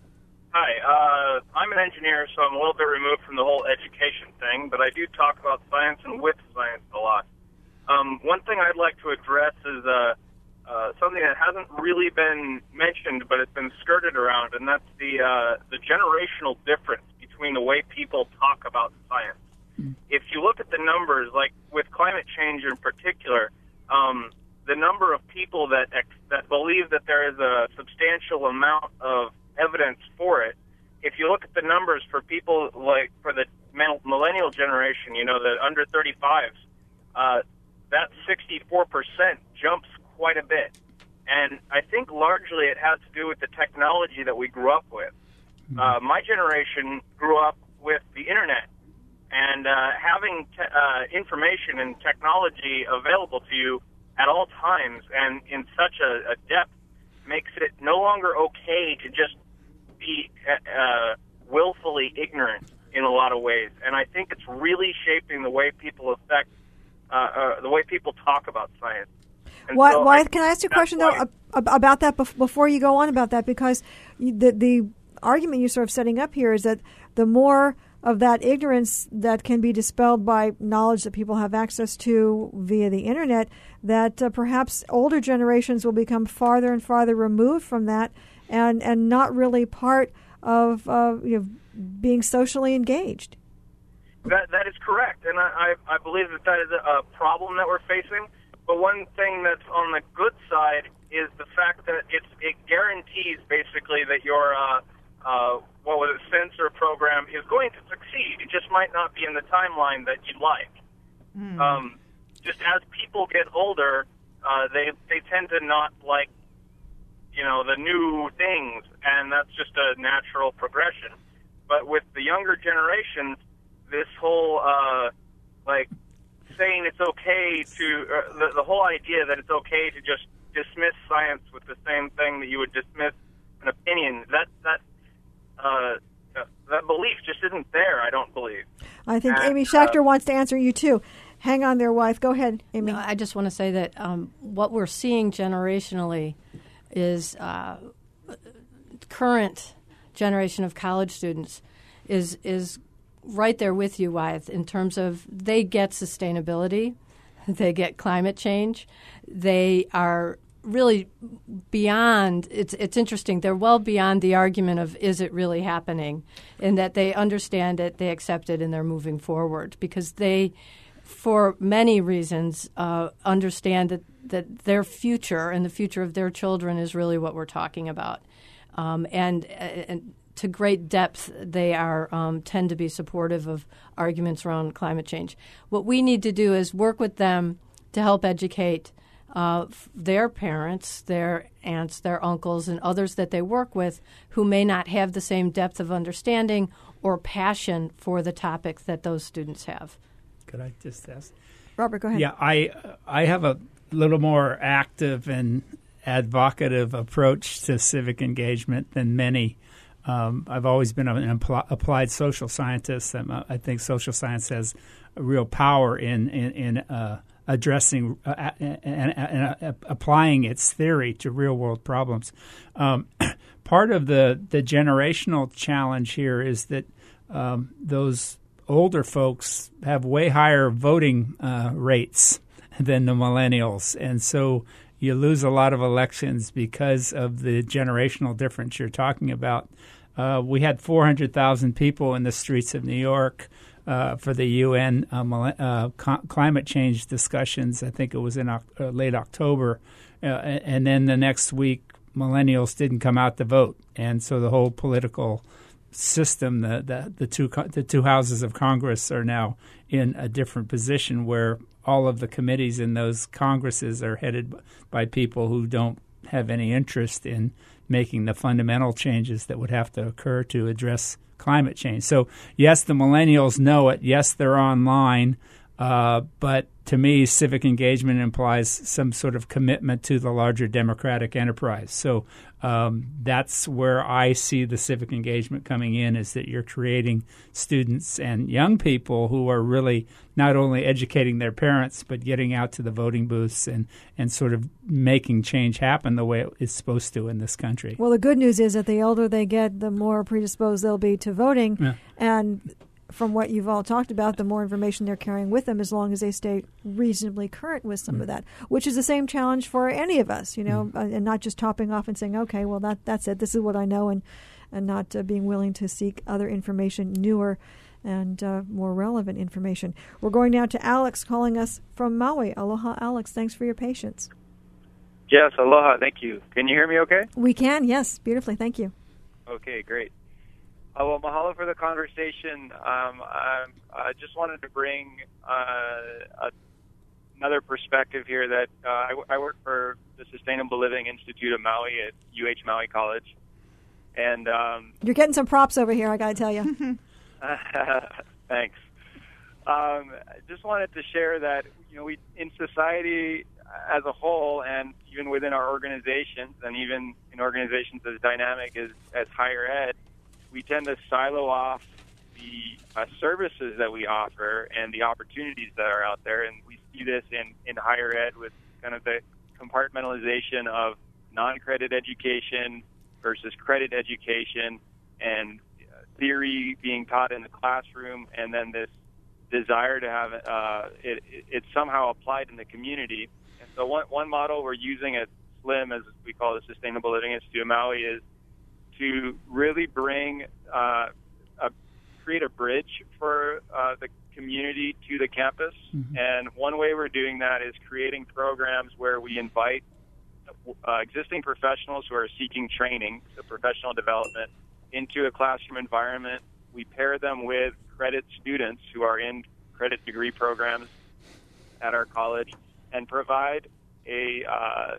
Hi. Uh, I'm an engineer, so I'm a little bit removed from the whole education thing, but I do talk about science and with science a lot. Um, one thing I'd like to address is uh, uh, something that hasn't really been mentioned, but it's been skirted around, and that's the uh, the generational difference between the way people talk about science. Mm. If you look at the numbers, like with climate change in particular, um, the number of people that ex- that believe that there is a substantial amount of evidence for it, if you look at the numbers for people like for the millennial generation, you know, the under thirty-fives, uh, that sixty-four percent jumps quite a bit. And I think largely it has to do with the technology that we grew up with. Mm-hmm. Uh, my generation grew up with the internet, and uh, having te- uh, information and technology available to you at all times and in such a, a depth makes it no longer okay to just be uh, willfully ignorant in a lot of ways. And I think it's really shaping the way people affect, uh, uh, the way people talk about science. Why, so why, I, can I ask you a question, though, about that before you go on about that? Because the, the argument you're sort of setting up here is that the more of that ignorance that can be dispelled by knowledge that people have access to via the internet, that uh, perhaps older generations will become farther and farther removed from that and, and not really part of uh, you know, being socially engaged. That that is correct, and I, I, I believe that that is a problem that we're facing. But one thing that's on the good side is the fact that it's, it guarantees basically that your uh, uh, what was it, sensor program is going to succeed. It just might not be in the timeline that you'd like. Mm. Um, just as people get older, uh, they they tend to not like, you know, the new things, and that's just a natural progression. But with the younger generations, this whole uh, like saying it's okay to uh, the, the whole idea that it's okay to just dismiss science with the same thing that you would dismiss an opinion, that that uh, that belief just isn't there, I don't believe. I think and, Amy Schachter uh, wants to answer you too. Hang on there, wife. Go ahead, Amy. No, I just want to say that um, what we're seeing generationally is uh, current generation of college students is is right there with you, Wyeth, in terms of they get sustainability, they get climate change, they are really beyond, it's it's interesting, they're well beyond the argument of is it really happening, in that they understand it, they accept it, and they're moving forward because they, for many reasons, uh, understand that, that their future and the future of their children is really what we're talking about. Um, and, and to great depth, they are um, tend to be supportive of arguments around climate change. What we need to do is work with them to help educate uh, their parents, their aunts, their uncles, and others that they work with who may not have the same depth of understanding or passion for the topics that those students have. Could I just ask? Robert, go ahead. Yeah, I I have a little more active and advocative approach to civic engagement than many. Um, I've always been an impl- applied social scientist, and I think social science has a real power in in, in uh, addressing uh, and, and, and uh, applying its theory to real world problems. Um, part of the, the generational challenge here is that um, those older folks have way higher voting uh, rates than the millennials, and so you lose a lot of elections because of the generational difference you're talking about. Uh, we had four hundred thousand people in the streets of New York uh, for the U N uh, uh, co- climate change discussions. I think it was in uh, late October. Uh, and then the next week, millennials didn't come out to vote. And so the whole political system, the, the, the, two, the two houses of Congress are now in a different position where all of the committees in those Congresses are headed by people who don't have any interest in making the fundamental changes that would have to occur to address climate change. So, yes, the millennials know it. Yes, they're online. Uh, but to me, civic engagement implies some sort of commitment to the larger democratic enterprise. So um, that's where I see the civic engagement coming in, is that you're creating students and young people who are really not only educating their parents, but getting out to the voting booths and, and sort of making change happen the way it's supposed to in this country. Well, the good news is that the older they get, the more predisposed they'll be to voting. Yeah. And from what you've all talked about, the more information they're carrying with them, as long as they stay reasonably current with some mm. of that, which is the same challenge for any of us, you know, mm. uh, and not just topping off and saying, okay, well, that that's it. This is what I know, and, and not uh, being willing to seek other information, newer and uh, more relevant information. We're going now to Alex calling us from Maui. Aloha, Alex. Thanks for your patience. Yes, aloha. Thank you. Can you hear me okay? We can, yes. Beautifully. Thank you. Okay, great. Uh, well, mahalo for the conversation. Um, I, I just wanted to bring uh, a, another perspective here that uh, I, I work for the Sustainable Living Institute of Maui at U H Maui College. And um, you're getting some props over here, I got to tell you. Thanks. Um, I just wanted to share that, you know, we in society as a whole, and even within our organizations, and even in organizations as dynamic as, as higher ed, we tend to silo off the uh, services that we offer and the opportunities that are out there. And we see this in, in higher ed with kind of the compartmentalization of non-credit education versus credit education, and uh, theory being taught in the classroom, and then this desire to have uh, it, it somehow applied in the community. And so one, one model we're using at SLIM, as we call the Sustainable Living Institute of Maui, is to really bring, uh, a, create a bridge for uh, the community to the campus. Mm-hmm. And one way we're doing that is creating programs where we invite uh, existing professionals who are seeking training, so professional development, into a classroom environment. We pair them with credit students who are in credit degree programs at our college and provide a uh,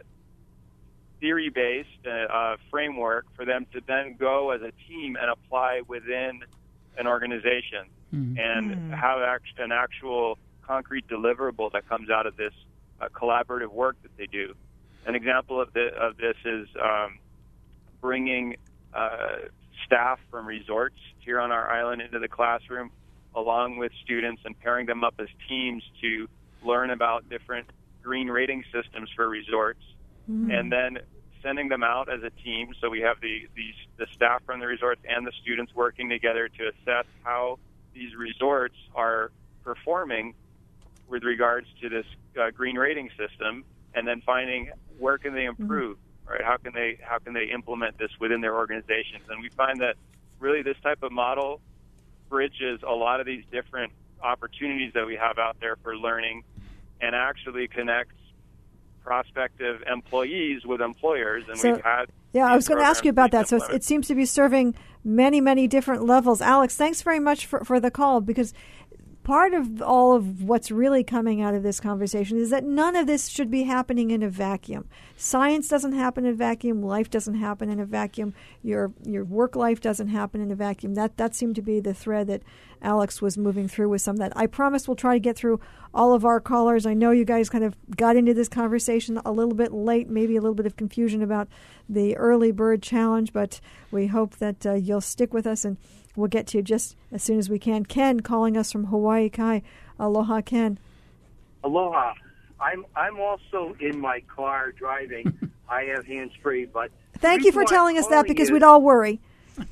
theory-based uh, framework for them to then go as a team and apply within an organization mm-hmm. and mm-hmm. have act- an actual concrete deliverable that comes out of this uh, collaborative work that they do. An example of, the, of this is um, bringing uh, staff from resorts here on our island into the classroom, along with students, and pairing them up as teams to learn about different green rating systems for resorts, mm-hmm. and then sending them out as a team. So we have the, the the staff from the resorts and the students working together to assess how these resorts are performing with regards to this uh, green rating system, and then finding where can they improve, mm-hmm. right? How can they how can they implement this within their organizations? And we find that really this type of model bridges a lot of these different opportunities that we have out there for learning, and actually connects prospective employees with employers. And so, we've had yeah, I was going to ask you about that. So it seems to be serving many, many different levels. Alex, thanks very much for, for the call, because part of all of what's really coming out of this conversation is that none of this should be happening in a vacuum. Science doesn't happen in a vacuum. Life doesn't happen in a vacuum. Your your work life doesn't happen in a vacuum. That that seemed to be the thread that Alex was moving through with some of that. I promise we'll try to get through all of our callers. I know you guys kind of got into this conversation a little bit late, maybe a little bit of confusion about the early bird challenge, but we hope that uh, you'll stick with us, and we'll get to you just as soon as we can. Ken calling us from Hawaii Kai. Aloha, Ken. Aloha. I'm I'm also in my car driving. I have hands-free, but... Thank you for telling us that, because is, we'd all worry.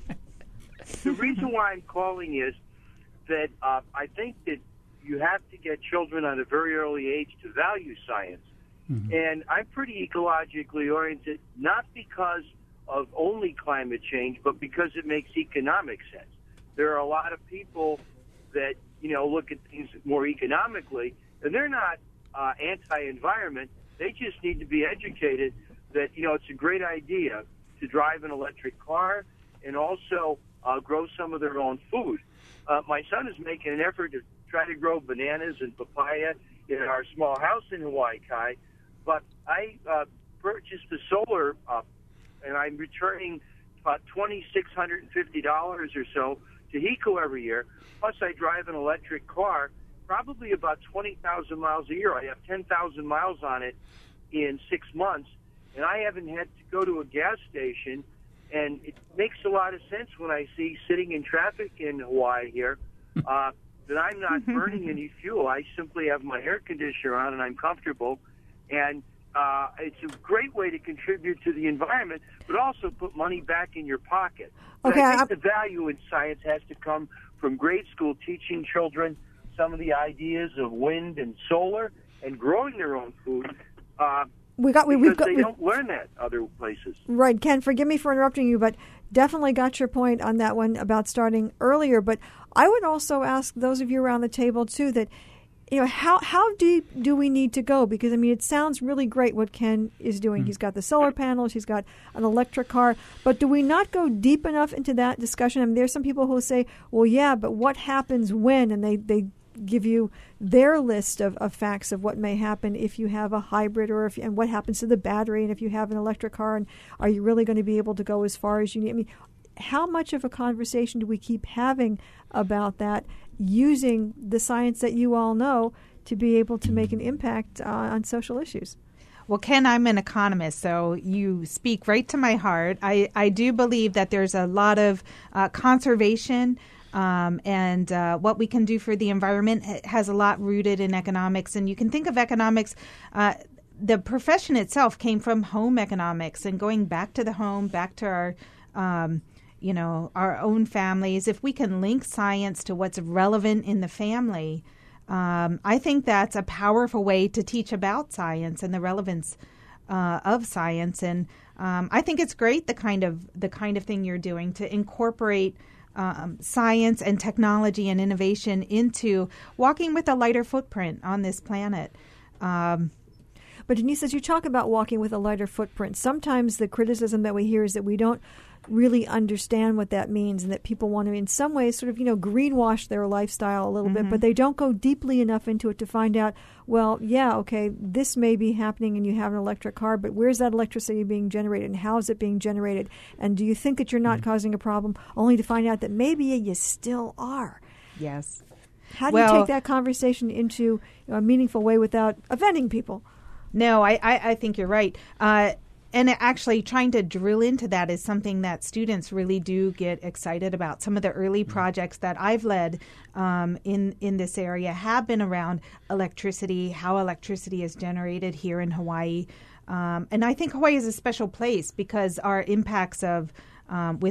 The reason why I'm calling is that uh, I think that you have to get children at a very early age to value science. Mm-hmm. And I'm pretty ecologically oriented, not because of only climate change, but because it makes economic sense. There are a lot of people that, you know, look at things more economically, and they're not uh, anti-environment. They just need to be educated that, you know, it's a great idea to drive an electric car and also uh, grow some of their own food. Uh, my son is making an effort to try to grow bananas and papaya in our small house in Hawaii Kai, but I uh, purchased a solar uh, and I'm returning about two thousand six hundred fifty dollars or so to HECO every year. Plus, I drive an electric car, probably about twenty thousand miles a year. I have ten thousand miles on it in six months, and I haven't had to go to a gas station. And it makes a lot of sense when I see sitting in traffic in Hawaii here uh, that I'm not burning any fuel. I simply have my air conditioner on, and I'm comfortable. And Uh, it's a great way to contribute to the environment, but also put money back in your pocket. But okay, I think I'm... the value in science has to come from grade school, teaching children some of the ideas of wind and solar and growing their own food. Uh, we got, we, because we've got, they we've... don't learn that other places. Right, Ken, forgive me for interrupting you, but definitely got your point on that one about starting earlier. But I would also ask those of you around the table, too, that you know, how how deep do we need to go? Because, I mean, it sounds really great what Ken is doing. Mm-hmm. He's got the solar panels. He's got an electric car. But do we not go deep enough into that discussion? I mean, there's some people who say, well, yeah, but what happens when? And they, they give you their list of, of facts of what may happen if you have a hybrid, or if and what happens to the battery, and if you have an electric car, and are you really going to be able to go as far as you need? I mean, how much of a conversation do we keep having about that, using the science that you all know to be able to make an impact uh, on social issues? Well, Ken, I'm an economist, so you speak right to my heart. I, I do believe that there's a lot of uh, conservation um, and uh, what we can do for the environment has a lot rooted in economics. And you can think of economics, uh, the profession itself came from home economics and going back to the home, back to our um you know, our own families. If we can link science to what's relevant in the family, um, I think that's a powerful way to teach about science and the relevance uh, of science. And um, I think it's great the kind of the kind of thing you're doing to incorporate um, science and technology and innovation into walking with a lighter footprint on this planet. Um, But Denise, as you talk about walking with a lighter footprint, sometimes the criticism that we hear is that we don't really understand what that means, and that people want to, in some ways, sort of, you know, greenwash their lifestyle a little mm-hmm. bit, but they don't go deeply enough into it to find out, well, yeah, okay, this may be happening and you have an electric car, but where's that electricity being generated, and how is it being generated? And do you think that you're not mm-hmm. causing a problem, only to find out that maybe you still are? Yes. How do well, you take that conversation into you know, a meaningful way without offending people? No, I, I, I think you're right. Uh, and actually trying to drill into that is something that students really do get excited about. Some of the early projects that I've led um, in, in this area have been around electricity, how electricity is generated here in Hawaii. Um, and I think Hawaii is a special place because our impacts of um, with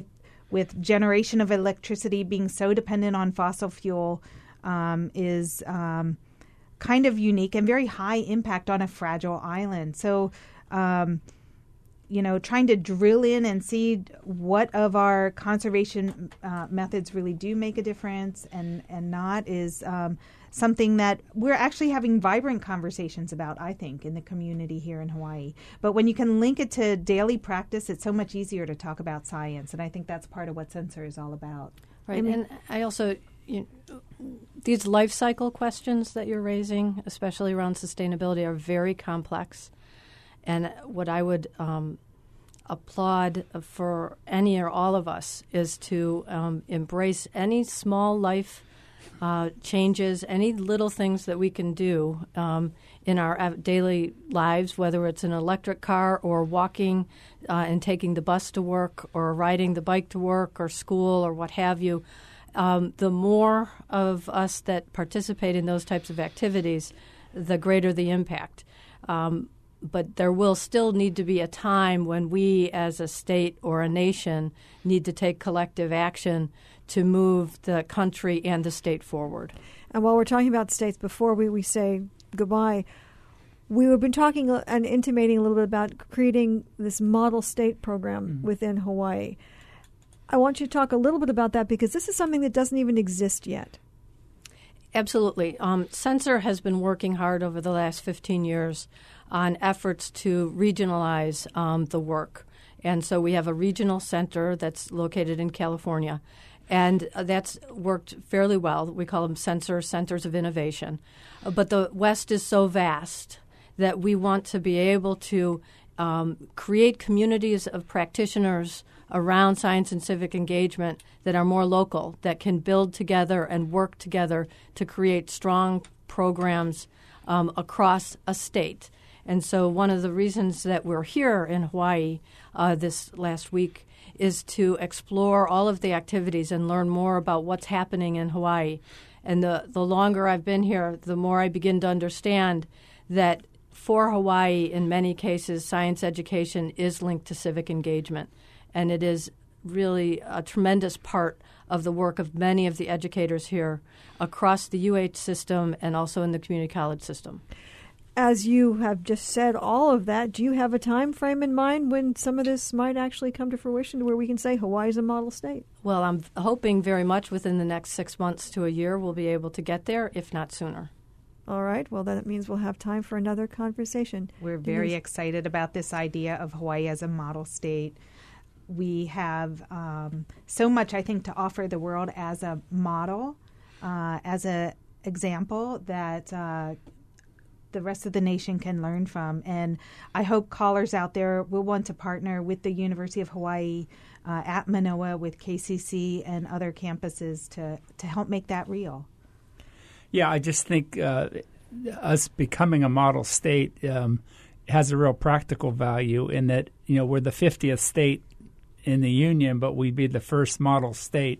with generation of electricity being so dependent on fossil fuel um, is um, kind of unique and very high impact on a fragile island. So, um, you know, trying to drill in and see what of our conservation uh, methods really do make a difference and, and not is um, something that we're actually having vibrant conversations about, I think, in the community here in Hawaii. But when you can link it to daily practice, it's so much easier to talk about science. And I think that's part of what Sensor is all about. Right. And I also, you know, these life cycle questions that you're raising, especially around sustainability, are very complex. And what I would um, applaud for any or all of us is to um, embrace any small life uh, changes, any little things that we can do um, in our daily lives, whether it's an electric car or walking uh, and taking the bus to work or riding the bike to work or school or what have you. Um, the more of us that participate in those types of activities, the greater the impact. Um, but there will still need to be a time when we as a state or a nation need to take collective action to move the country and the state forward. And while we're talking about states, before we, we say goodbye, we have been talking and intimating a little bit about creating this model state program mm-hmm. within Hawaii. I want you to talk a little bit about that because this is something that doesn't even exist yet. Absolutely. Um, Sensor has been working hard over the last fifteen years on efforts to regionalize um, the work. And so we have a regional center that's located in California, and uh, that's worked fairly well. We call them Sensor Centers of Innovation. Uh, but the West is so vast that we want to be able to um, create communities of practitioners around science and civic engagement that are more local, that can build together and work together to create strong programs um, across a state. And so one of the reasons that we're here in Hawaii uh, this last week is to explore all of the activities and learn more about what's happening in Hawaii. And the, the longer I've been here, the more I begin to understand that for Hawaii, in many cases, science education is linked to civic engagement. And it is really a tremendous part of the work of many of the educators here across the U H system and also in the community college system. As you have just said all of that, do you have a time frame in mind when some of this might actually come to fruition to where we can say Hawaii is a model state? Well, I'm hoping very much within the next six months to a year we'll be able to get there, if not sooner. All right. Well, then it means we'll have time for another conversation. We're very Denise. excited about this idea of Hawaii as a model state. We have um, so much, I think, to offer the world as a model, uh, as an example that uh, the rest of the nation can learn from. And I hope callers out there will want to partner with the University of Hawaii uh, at Manoa, with K C C and other campuses to, to help make that real. Yeah, I just think uh, us becoming a model state um, has a real practical value in that, you know, we're the fiftieth state in the union, but we'd be the first model state.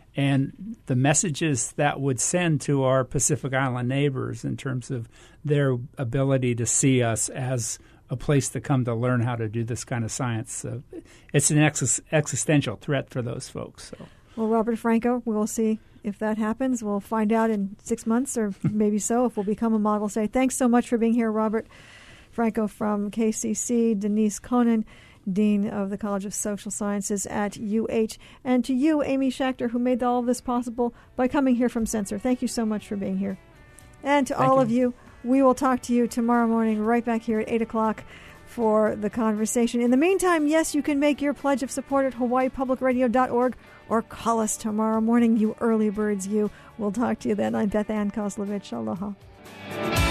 And the messages that would send to our Pacific Island neighbors in terms of their ability to see us as a place to come to learn how to do this kind of science, uh, it's an ex- existential threat for those folks. So. Well, Robert Franco, we'll see if that happens. We'll find out in six months or maybe so if we'll become a model state. Thanks so much for being here, Robert Franco from K C C, Denise Konen, Dean of the College of Social Sciences at U H, and to you, Amy Schachter, who made all of this possible by coming here from Sensor. Thank you so much for being here. And to Thank all you. of you, we will talk to you tomorrow morning right back here at eight o'clock for the conversation. In the meantime, yes, you can make your pledge of support at hawaii public radio dot org or call us tomorrow morning, you early birds, you. We'll talk to you then. I'm Beth Ann Kozlovich. Aloha.